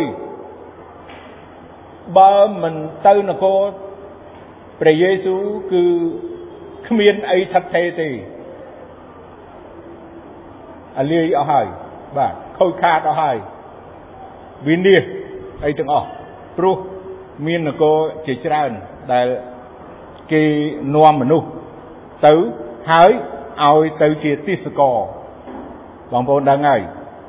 បើមិនទៅនគរព្រះយេស៊ូវគឺគ្មានអីថិតថេរទេអាលាយអស់ហើយបាទខូចខាតអស់ហើយវិនាសអីទាំងអស់ព្រោះមាននគរជាច្រើនដែលគេនាំមនុស្សទៅហើយឲ្យទៅជាទេសកលបងប្អូនដឹងហើយ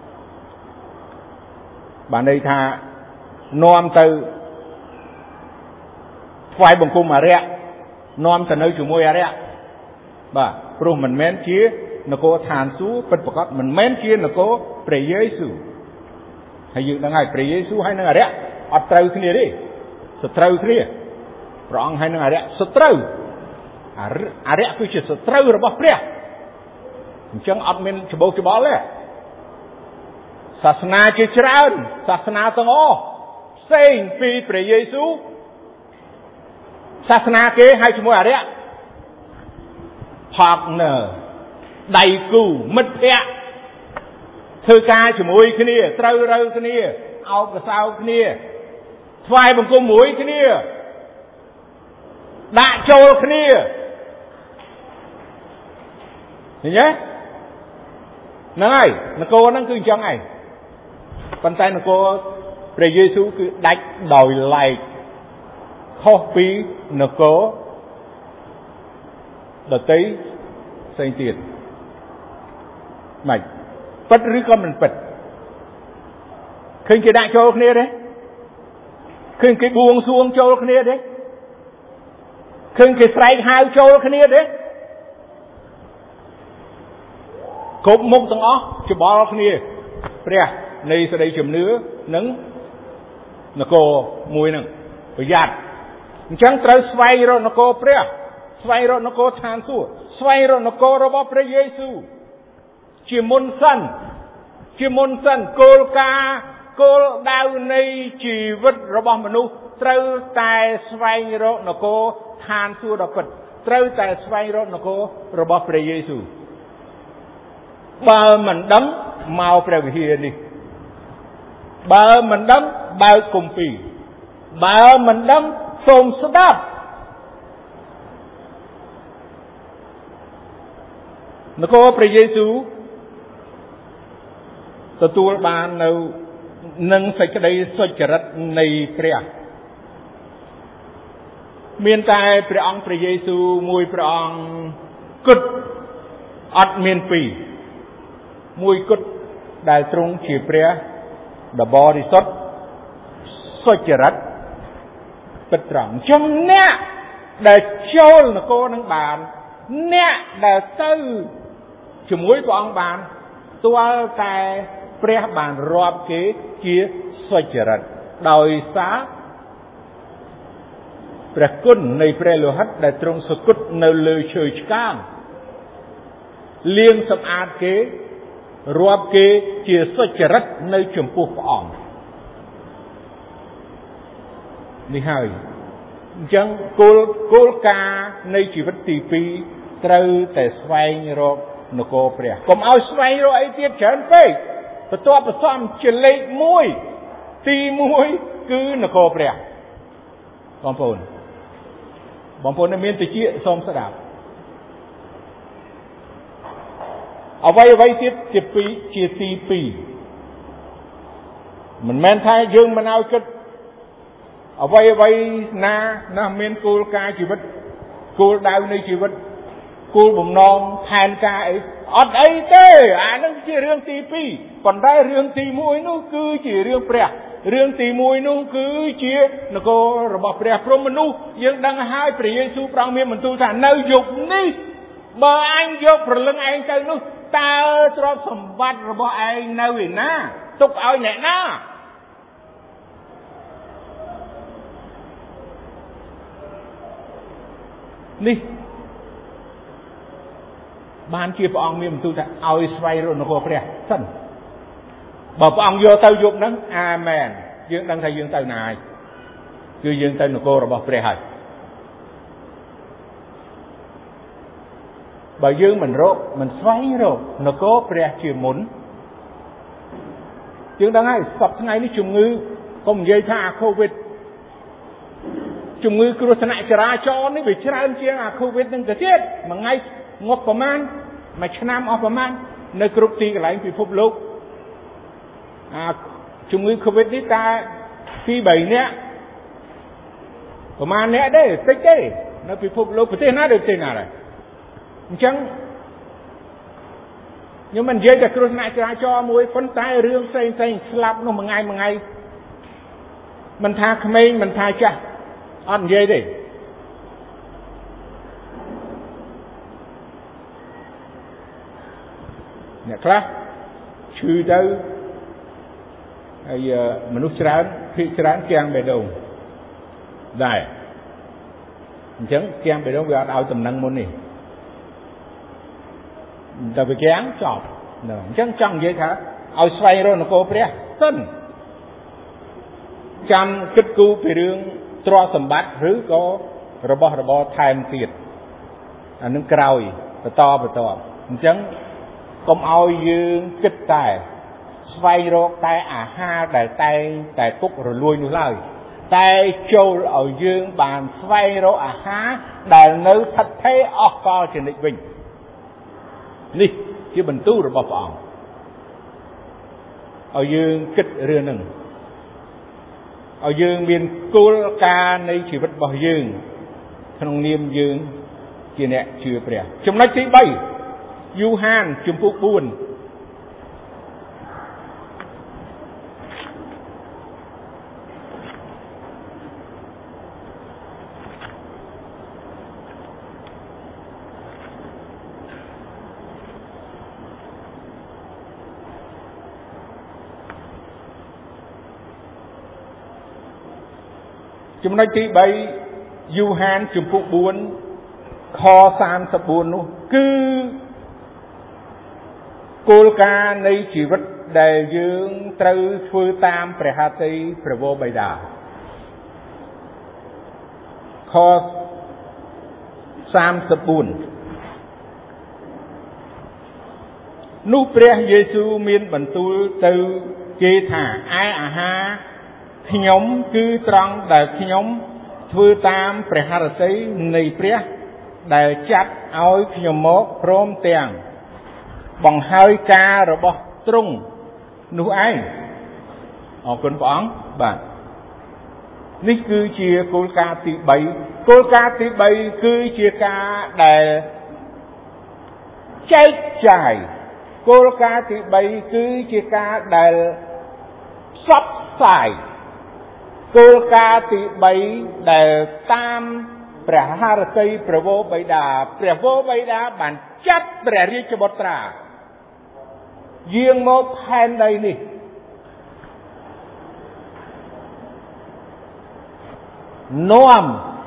បានន័យថានាំទៅថ្វាយបង្គំអរិយនាំទៅនៅជាមួយអរិយបាទព្រោះមិនមែនជានគរឋានសួគ៌ពិតប្រាកដមិនមែនជានគរព្រះយេស៊ូវហើយយើងដឹងហើយព្រះយេស៊ូវហើយនឹងអរិយអត់ត្រូវគ្នាទេសត្រូវគ្នាព្រះអង្គហើយនឹងអរិយសត្រូវអរិយគឺជាសត្រូវរបស់ព្រះអញ្ចឹងអត់មានច្បោកច្បល់ទេសាសនាជាច្រើនសាសនាទាំងអស់ផ្សេងពីព្រះយេស៊ូវសាសនាគេហើយជាមួយអរិយ partner ដៃគូមិត្តភក្តិធ្វើការជាមួយគ្នាត្រូវគ្នាអោបកសោគ្នាថ្វាយបង្គំមួយគ្នាដាក់ចូលគ្នាឃើញទេហ្នឹងហើយនគរហ្នឹងគឺអញ្ចឹងហើយប៉ុន្តែនគរព្រះយេស៊ូវគឺដាច់ដោយឡែកខុសពីនគរដទៃផ្សេងទៀតមិនពិតឬក៏មិនពិតឃើញគេដាក់ចូលគ្នាទេឃើញគេបួងសួងចូលគ្នាទេឃើញគេស្រែកហៅចូលគ្នាទេគ្រប់មុខទាំងអស់ច្បល់គ្នាព្រះនៃសេចក្តីជំនឿនិងនគរមួយហ្នឹងប្រយ័ត្នអញ្ចឹងត្រូវស្វែងរកនគរព្រះស្វែងរកនគរឋានសួគ៌ស្វែងរកនគររបស់ព្រះយេស៊ូវជាមុនសិនគោលការណ៍គោលដៅនៃជីវិតរបស់មនុស្សត្រូវតែស្វែងរកនគរឋានសួគ៌ដ៏ពិតត្រូវតែស្វែងរកនគររបស់ព្រះយេស៊ូវបើមិនដឹងមកព្រះវិហារនេះបើមិនដឹងបើកគម្ពីរបើមិនដឹងសូមស្ដាប់នគរព្រះយេស៊ូវទទួលបាននៅនឹងសេចក្តីសុចរិតនៃព្រះមានតែព្រះអង្គព្រះយេស៊ូវមួយព្រះអង្គគិតអត់មានពីរមួយគិតដែលទ្រង់ជាព្រះដ៏បរិសុទ្ធសុចរិតពិតត្រង់អញ្ចឹងអ្នកដែលចូលនគរនឹងបានអ្នកដែលទៅជាមួយព្រះអង្គបានទាល់តែព្រះបានរាប់គេជាសុចរិតដោយសារព្រះគុណនៃព្រះលោហិតដែលទ្រង់សគត់នៅលើឈើឆ្កាងលាងសម្អាតគេរាប់គេជាសុចរិតនៅចំពោះព្រះអង្គនេះហើយអញ្ចឹងគោលការណ៍នៃជីវិតទី2ត្រូវតែស្វែងរកនគរព្រះកុំឲ្យស្វែងរកអីទៀតច្រើនពេកបន្ទាប់បន្សំជាលេខ1ទី1គឺនគរព្រះបងប្អូនដែលមានតិចសូមស្ដាប់អ្វីទៀតជាទី2មិនមែនថាយើងមិនឲ្យគិតអ្វីណាមានគោលការណ៍ជីវិតគោលដៅនៃជីវិតគោលបំណងផែនការអីអត់អីទេអានឹងជារឿងទី2ប៉ុន្តែរឿងទី1នោះគឺជារឿងព្រះរឿងទី1នោះគឺជានគររបស់ព្រះព្រហ្មមនុស្សយើងដឹងហើយព្រះយេស៊ូវព្រះអង្គមានបន្ទូលថានៅយុគនេះបើអញយកព្រលឹងឯងទៅនោះតើទ្រព្យសម្បត្តិរបស់ឯងនៅឯណាទុកឲ្យអ្នកណានេះបានជាព្រះអង្គមានបន្ទូលថាឲ្យស្វែងរកនគរព្រះសិនបើព្រះអង្គយកទៅយប់ហ្នឹងអាមែនយើងដឹងថាយើងទៅណាហើយគឺយើងទៅនគររបស់ព្រះហើយបើយើងមិនស្វែងរកនគរព្រះជាមុនយើងដឹងហើយសប្តាហ៍ថ្ងៃនេះជំងឺកុំនិយាយថាអា COVID ជំងឺគ្រោះថ្នាក់ចរាចរណ៍នេះវាច្រើនជាងអា COVID នឹងទៅទៀតមួយថ្ងៃងាប់ប្រមាណមួយឆ្នាំអស់ប្រមាណនៅគ្រប់ទីកន្លែងពិភពលោកអាជំងឺ COVID នេះតែ 2-3 នាក់ប្រមាណអ្នកទេតិចទេនៅពិភពលោកប្រទេសណាដូចប្រទេសណាដែរអញ្ចឹងខ្ញុំមិននិយាយតែគ្រោះថ្នាក់ចរាចរណ៍មួយប៉ុន្តែរឿងផ្សេងស្លាប់នោះមួយថ្ងៃមិនថាក្មេងមិនថាចាស់អត់និយាយទេអ្នកខ្លះឈឺទៅហើយមនុស្សច្រើនភាគច្រើនគាំងបេះដូងដែរអញ្ចឹងគាំងបេះដូងវាអត់ឲ្យតំណែងមុននេះតែវាគាំងចប់អញ្ចឹងចង់និយាយថាឲ្យស្វែងរកនគរព្រះសិនចាំគិតគូរពីរឿងទ្រព្យសម្បត្តិឬក៏របស់របរថែមទៀតអានឹងក្រោយបន្តអញ្ចឹងកុំឲ្យយើងគិតតែស្វែងរកតែអាហារដែលតែងតែពុករលួយនោះឡើយតែចូលឲ្យយើងបានស្វែងរកអាហារដែលនៅថិតថេរអស់កលជានិច្ចវិញនេះជាបន្ទូលរបស់ព្រះអង្គឲ្យយើងគិតរឿងហ្នឹងឲ្យយើងមានគោលការណ៍នៃជីវិតរបស់យើងក្នុងនាមយើងជាអ្នកជឿព្រះចំណុចទី3យូហានជំពូក4ចំណុចទី3យូហានជំពូក4ខ34នោះគឺគោលការណ៍នៃជីវិតដែលយើងត្រូវធ្វើតាមព្រះហត្ថីព្រះវរបិតាខ34នោះព្រះយេស៊ូវមានបន្ទូលទៅគេថាឯអាហារខ្ញុំគឺត្រង់ដែលខ្ញុំធ្វើតាមព្រះハរតីនៃព្រះដែលចាត់ឲ្យខ្ញុំមកព្រមទាំងបង្ហើយការរបស់ទ្រង់នោះឯងអរគុណព្រះអង្គបាទនេះគឺជាគោលការណ៍ទី3គោលការណ៍ទី3គឺជាការដែលចែកចាយគោលការណ៍ទី3គឺជាការដែលផ្សព្វផ្សាយគោលការណ៍ទី3ដែលតាមព្រះハរតីព្រះវរបិតាព្រះវរបិតាបានចាត់ព្រះរាជបុត្រាយាងមកផែនដីនេះនាំ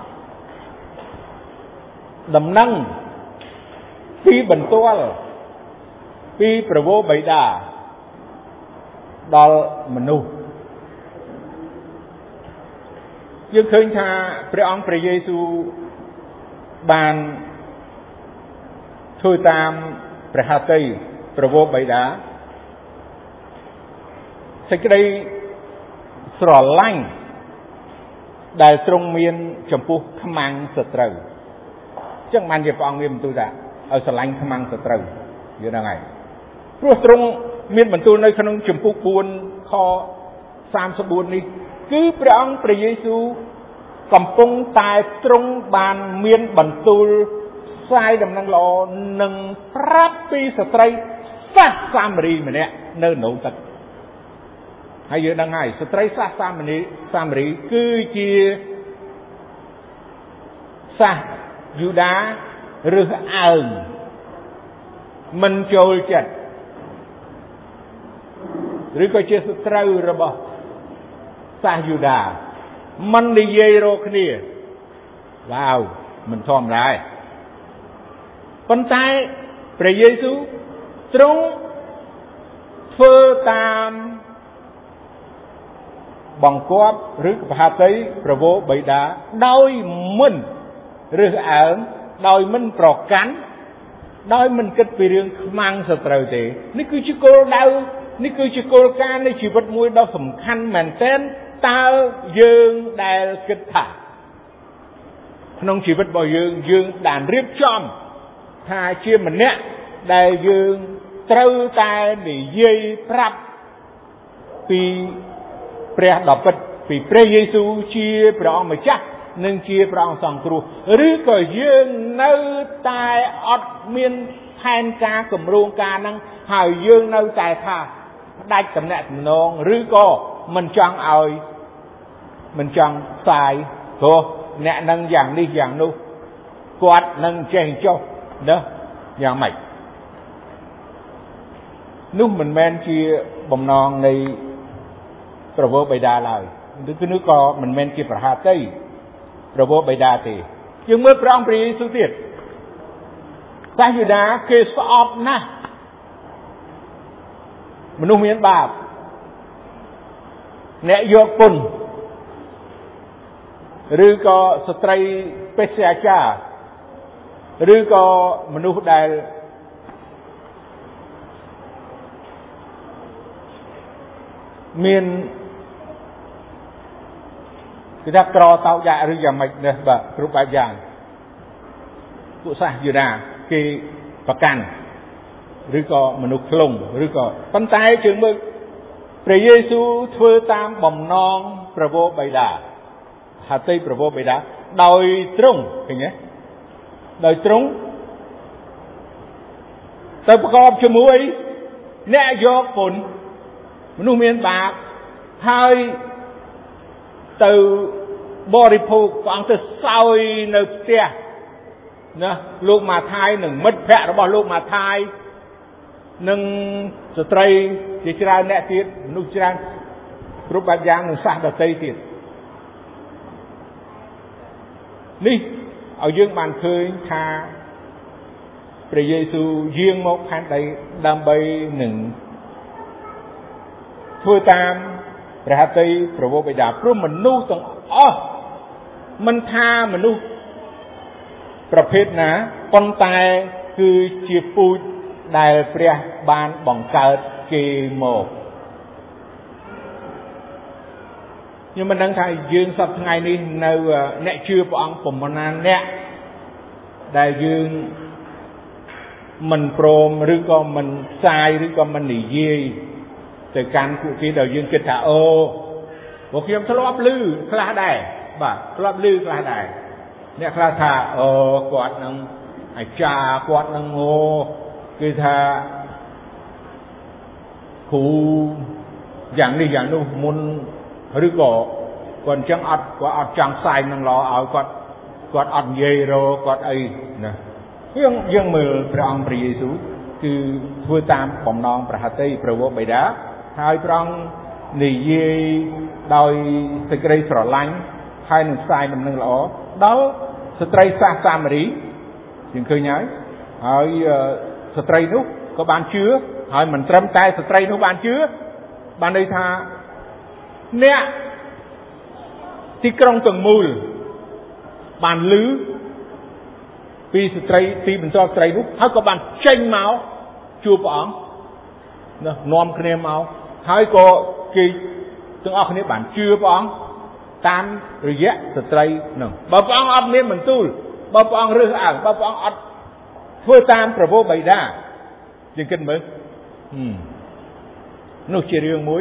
ដំណឹងពីបន្ទាល់ពីព្រះវរបិតាដល់មនុស្សយើងឃើញថាព្រះអង្គព្រះយេស៊ូវបានធ្វើតាមព្រះហត្ថីព្រះវរបិតាសេចក្តីស្រឡាញ់ដែលទ្រង់មានចំពោះខ្មាំងសត្រូវអញ្ចឹងបានជាព្រះអង្គមានបន្ទូលថាឲ្យស្រឡាញ់ខ្មាំងសត្រូវយល់ហ្នឹងហើយព្រោះទ្រង់មានបន្ទូលនៅក្នុងជំពូក4ខ34នេះគឺព្រះអង្គព្រះយេស៊ូវកំពុងតែទ្រង់បានមានបន្ទូលផ្សាយដំណឹងល្អនិងប្រាប់ពីស្ត្រីសាសសាមារីម្នាក់នៅនៅទឹកហើយយើងដឹងហើយស្ត្រីសាសសាមារីគឺជាសាសយូដាឬអើងមិនចូលចិត្តឬក៏ជាសត្រូវរបស់សាសយូដាមិននិយាយរកគ្នាវ៉ាវមិនធម្មតាទេប៉ុន្តែព្រះយេស៊ូវទ្រង់ធ្វើតាមបង្គាប់ឬកបហតីព្រះវរបិតាដោយមិនរើសអើងដោយមិនប្រកាន់ដោយមិនគិតពីរឿងខ្មាំងសត្រូវទេនេះគឺជាគោលដៅនេះគឺជាគោលការណ៍នៃជីវិតមួយដ៏សំខាន់មែនទែនតើយើងដែលគិតថាក្នុងជីវិតរបស់យើងបានរៀបចំថាជាម្នាក់ដែលយើងត្រូវតែនិយាយប្រាប់ពីព្រះដ៏ពិតពីព្រះយេស៊ូវជាព្រះអង្គម្ចាស់និងជាព្រះអង្គសង្គ្រោះឬក៏យើងនៅតែអត់មានផែនការគម្រោងការហ្នឹងហើយយើងនៅតែថាផ្ដាច់តំណែងទំនងឬក៏មិនចង់ឲ្យមិនចង់ផ្សាយព្រោះអ្នកនឹងយ៉ាងនេះយ៉ាងនោះគាត់នឹងចេះចុះណាយ៉ាងម៉េចនោះមិនមែនជាបំណងនៃព្រះវរបិតាឡើយគឺនោះក៏មិនមែនជាប្រហាតីព្រះវរបិតាទេយើងមើលព្រះអង្គព្រះយេស៊ូវទៀតសាសយូដាគេស្អប់ណាស់មនុស្សមានបាបអ្នកយកពន្ធឬក៏ស្ត្រីបេស្យាចារឬក៏មនុស្សដែលមានគឺថាក្រតោកយ៉ាឬយ៉ាងម៉េចនេះបាទគ្រប់បែបយ៉ាងពួកសាសយូដាគេប្រកាន់ឬក៏មនុស្សខ្លងឬក៏ប៉ុន្តែជើងមើលព្រះយេស៊ូវធ្វើតាមបំណងព្រះវរបិតាហត្ថីព្រះវរបិតាដោយទ្រង់ឃើញទេដោយទ្រង់ទៅប្រកបជាមួយអ្នកយកពុនមនុស្សមានបាបហើយទៅបរិភោគព្រះអង្គទៅសោយនៅផ្ទះណាលោកម៉ាថាយនិងមិត្តភ័ក្តិរបស់លោកម៉ាថាយនិងស្ត្រីជាច្រើនអ្នកទៀតមនុស្សច្រើនគ្រប់បែបយ៉ាងនឹងសាសដទៃទៀតនេះឲ្យយើងបានឃើញថាព្រះយេស៊ូវយាងមកផែនដីដើម្បីនឹងធ្វើតាមព្រះហត្ថីព្រះវរបិតាព្រោះមនុស្សទាំងអស់មិនថាមនុស្សប្រភេទណាប៉ុន្តែគឺជាពូជដែលព្រះបានបង្កើតគេមកខ្ញុំមិនដឹងថាយើងសប្តាហ៍ថ្ងៃនេះនៅអ្នកជឿព្រះអង្គប្រមាណអ្នកដែលយើងមិនព្រមឬក៏មិនផ្សាយឬក៏មិននិយាយទៅកាន់ពួកគេដែលយើងគិតថាអូពួកខ្ញុំធ្លាប់ឮខ្លះដែរបាទធ្លាប់ឮខ្លះដែរអ្នកខ្លះថាអូគាត់នឹងអាចារ្យគាត់នឹងអូគឺថាគ្រូយ៉ាងនេះយ៉ាងនោះមុនឬក៏គាត់អញ្ចឹងគាត់អត់ចង់ផ្សាយនឹងល្អឲ្យគាត់អត់និយាយរគាត់អីណាយើងមើលព្រះអង្គព្រះយេស៊ូវគឺធ្វើតាមបំណងព្រះហត្ថីព្រះវរបិតាហើយព្រះអង្គនិយាយដោយសេចក្តីស្រឡាញ់ហើយនឹងផ្សាយដំណឹងល្អដល់ស្ត្រីសាសសាមារីយើងឃើញហើយស្ត្រីនោះក៏បានជឿហើយមិនត្រឹមតែស្ត្រីនោះបានជឿបានន័យថាអ្នកទីក្រុងទាំងមូលបានឮពីស្ត្រីពីបន្ទាប់ស្ត្រីនោះហើយក៏បានចេញមកជួបព្រះអង្គនាំគ្នាមកហើយក៏គេទាំងអស់គ្នាបានជឿព្រះអង្គតាមរយៈស្ត្រីនោះបើព្រះអង្គអត់មានបន្ទូលបើព្រះអង្គរើសអើងបើព្រះអង្គអត់ធ្វើតាមព្រះវរបិតាយើងគិតមើលនោះជារឿងមួយ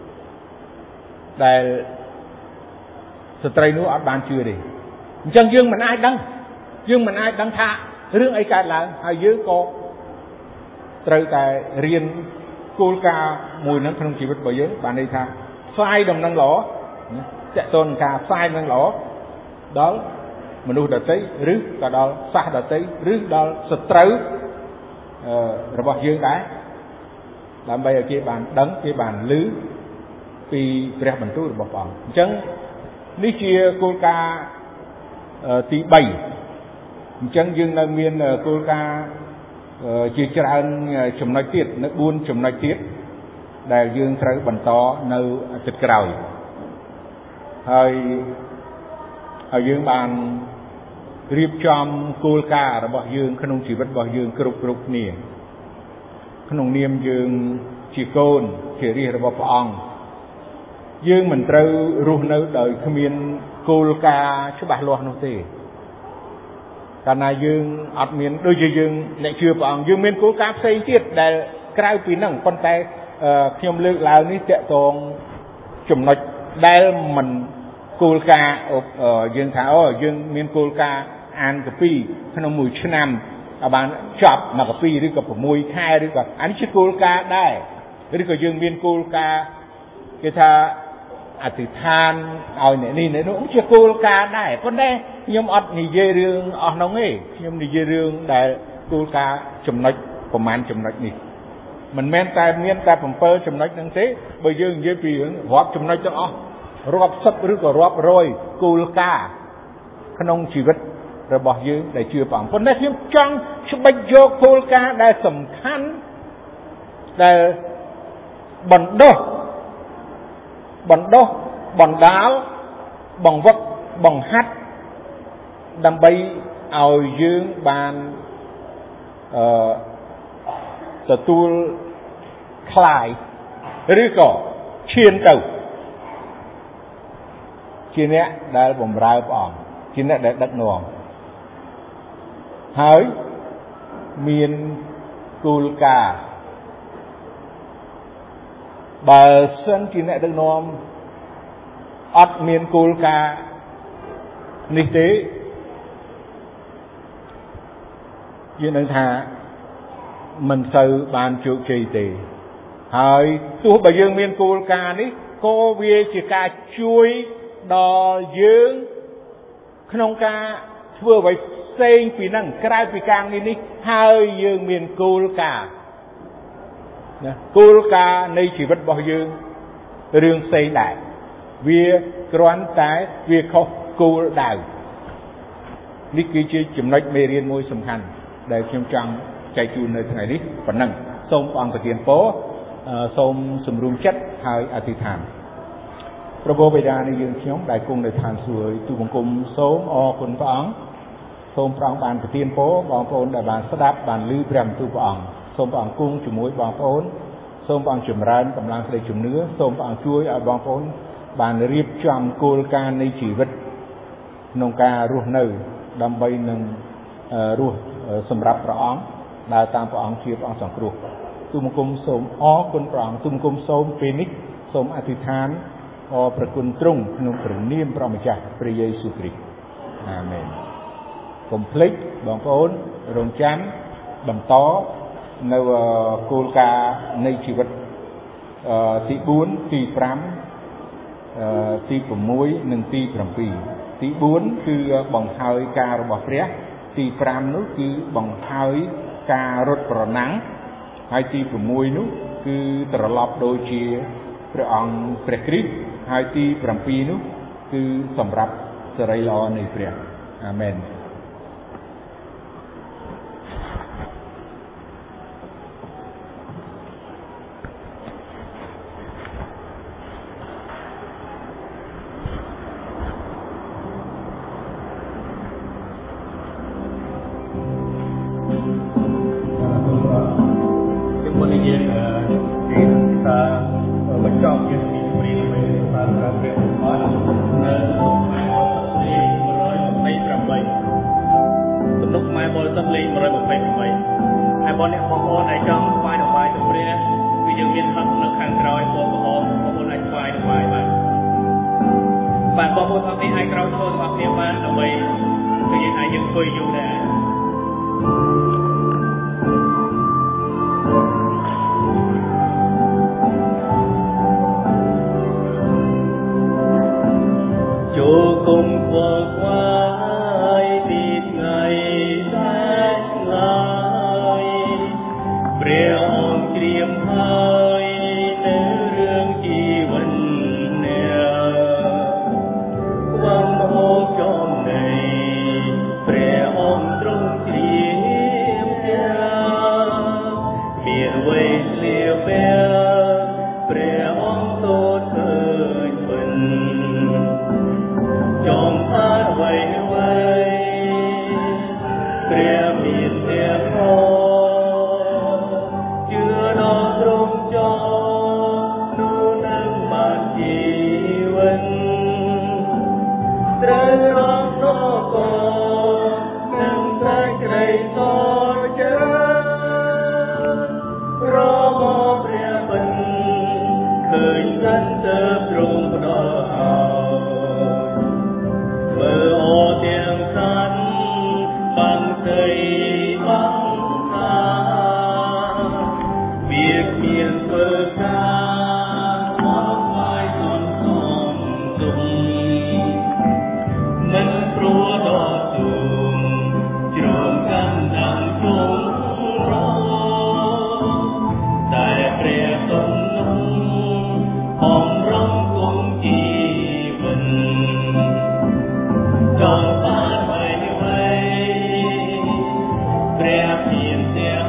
ដែលស្ត្រីនោះអត់បានជឿទេអញ្ចឹងយើងមិនអាចដឹងថារឿងអីកើតឡើងហើយយើងក៏ត្រូវតែរៀនគោលការណ៍មួយនឹងក្នុងជីវិតរបស់យើងបានន័យថាផ្សាយដំណឹងល្អតេតនការផ្សាយដំណឹងល្អដល់មនុស្សដទៃឬក៏ដល់សាសដទៃឬដល់សត្រូវរបស់យើងដែរដើម្បីឲ្យគេបានដឹងគេបានឮពីព្រះបន្ទូលរបស់ព្រះអង្គអញ្ចឹងនេះជាគោលការណ៍ទី3អញ្ចឹងយើងនៅមានគោលការណ៍ជាច្រើនចំណុចទៀតនៅ4ចំណុចទៀតដែលយើងត្រូវបន្តនៅអាទិត្យក្រោយហើយយើងបានរៀបចំគោលការណ៍របស់យើងក្នុងជីវិតរបស់យើងគ្រប់គ្នាក្នុងនាមយើងជាកូនជារាជរបស់ព្រះអង្គយើងមិនត្រូវរស់នៅដោយគ្មានគោលការណ៍ច្បាស់លាស់នោះទេកាលណាយើងអត់មានដូចជាយើងអ្នកជឿព្រះអង្គយើងមានគោលការណ៍ផ្សេងទៀតដែលក្រៅពីហ្នឹងប៉ុន្តែខ្ញុំលើកឡើងនេះតកតងចំណុចដែលមិនគោលការណ៍យើងថាយើងមានគោលការណ៍អានកាពីក្នុងមួយឆ្នាំឲ្យបានចប់មួយកាពីឬក៏6ខែឬក៏អានេះជាគោលការណ៍ដែរឬក៏យើងមានគោលការណ៍គេថាអធិដ្ឋានឲ្យអ្នកនេះអ្នកនោះជាគោលការណ៍ដែរប៉ុន្តែខ្ញុំអត់និយាយរឿងអស់នោះទេខ្ញុំនិយាយរឿងដែលគោលការណ៍ចំណុចប្រមាណចំណុចនេះមិនមែនតែមានតែ7ចំណុចហ្នឹងទេបើយើងនិយាយពីរឿងរាប់ចំណុចទាំងអស់រាប់10ឬក៏រាប់100គោលការណ៍ក្នុងជីវិតរបស់យើងដែលជឿព្រះអង្គប៉ុន្តែខ្ញុំចង់ច្បិចយកគោលការណ៍ដែលសំខាន់ដែលបណ្ដុះបណ្ដាលបង្វឹកបង្ហាត់ដើម្បីឲ្យយើងបានទទួលคลายឬក៏ឈានទៅជាអ្នកដែលបម្រើព្រះអង្គជាអ្នកដែលដឹកនាំហើយមានគោលការណ៍បើសិនជាអ្នកដឹកនាំអត់មានគោលការណ៍នេះទេយើងនឹងថាមិនសូវបានជោគជ័យទេហើយទោះបើយើងមានគោលការណ៍នេះក៏វាជាការជួយដល់យើងក្នុងការធ្វើអ្វីផ្សេងពីហ្នឹងក្រៅពីការងារនេះហើយយើងមានគោលការណ៍ណាគោលការណ៍នៃជីវិតរបស់យើងរឿងផ្សេងដែរវាគ្រាន់តែវាខុសគោលដៅនេះគឺជាចំណុចមេរៀនមួយសំខាន់ដែលខ្ញុំចង់ចែកជូននៅថ្ងៃនេះប៉ុណ្ណឹងសូមព្រះអង្គប្រទានពរសូមសម្រុំចិត្តហើយអធិដ្ឋានព្រះបិតានៃយើងខ្ញុំដែលគង់នៅឋានសួគ៌ទូបង្គំសូមអរគុណព្រះអង្គសូមព្រះអង្គបានប្រទានពរបងប្អូនដែលបានស្ដាប់បានឮព្រះបន្ទូលព្រះអង្គសូមព្រះអង្គគង់ជាមួយបងប្អូនសូមព្រះអង្គចម្រើនកម្លាំងក្តីជំនឿសូមព្រះអង្គជួយឲ្យបងប្អូនបានរៀបចំគោលការណ៍នៃជីវិតក្នុងការរស់នៅដើម្បីនឹងរស់សម្រាប់ព្រះអង្គដើរតាមព្រះអង្គជាព្រះអង្គសង្គ្រោះទូបង្គំសូមអរគុណព្រះអង្គទូបង្គំសូមពេលនេះសូមអធិដ្ឋានអរព្រះគុណទ្រង់ក្នុងព្រះនាមព្រះម្ចាស់ព្រះយេស៊ូវគ្រីស្ទអាមែនកុំភ្លេចបងប្អូនរងចាំបន្តនៅគោលការណ៍នៃជីវិតទី4ទី5ទី6និងទី7ទី4គឺបង្ហើយការរបស់ព្រះទី5នោះគឺបង្ហើយការរត់ប្រណាំងហើយទី6នោះគឺត្រឡប់ដូចជាព្រះអង្គព្រះគ្រីស្ទហើយទី7នោះគឺសម្រាប់សិរីល្អនៃព្រះអាមែនព្រះមានទាំង